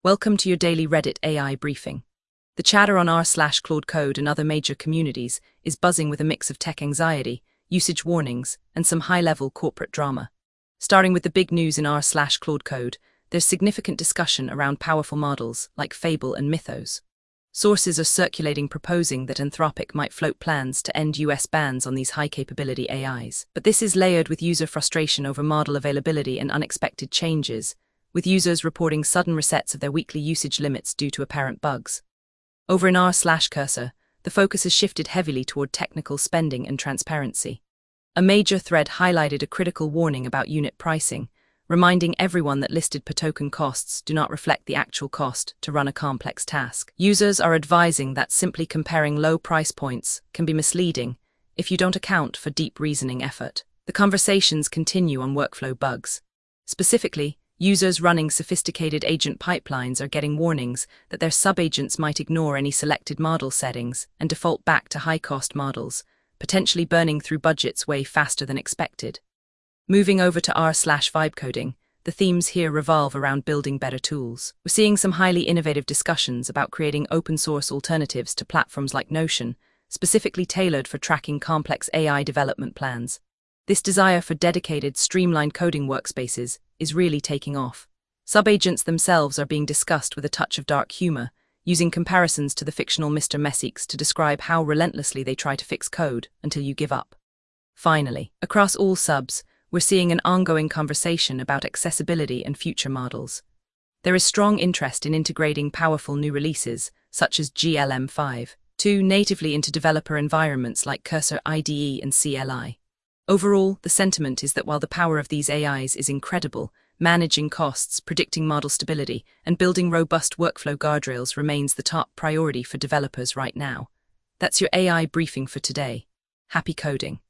Welcome to your daily Reddit AI briefing. The chatter on r/Claude Code and other major communities is buzzing with a mix of tech anxiety, usage warnings, and some high-level corporate drama. Starting with the big news in r/Claude Code, there's significant discussion around powerful models like Fable and Mythos. Sources are circulating proposing that Anthropic might float plans to end US bans on these high-capability AIs. But this is layered with user frustration over model availability and unexpected changes, with users reporting sudden resets of their weekly usage limits due to apparent bugs. Over in r/Cursor, the focus has shifted heavily toward technical spending and transparency. A major thread highlighted a critical warning about unit pricing, reminding everyone that listed per token costs do not reflect the actual cost to run a complex task. Users are advising that simply comparing low price points can be misleading if you don't account for deep reasoning effort. The conversations continue on workflow bugs. Specifically, users running sophisticated agent pipelines are getting warnings that their subagents might ignore any selected model settings and default back to high-cost models, potentially burning through budgets way faster than expected. Moving over to r/Vibe coding, the themes here revolve around building better tools. We're seeing some highly innovative discussions about creating open-source alternatives to platforms like Notion, specifically tailored for tracking complex AI development plans. This desire for dedicated, streamlined coding workspaces is really taking off. Subagents themselves are being discussed with a touch of dark humor, using comparisons to the fictional Mr. Mesiques to describe how relentlessly they try to fix code until you give up. Finally, across all subs, we're seeing an ongoing conversation about accessibility and future models. There is strong interest in integrating powerful new releases, such as GLM-5, natively into developer environments like Cursor IDE and CLI. Overall, the sentiment is that while the power of these AIs is incredible, managing costs, predicting model stability, and building robust workflow guardrails remains the top priority for developers right now. That's your AI briefing for today. Happy coding!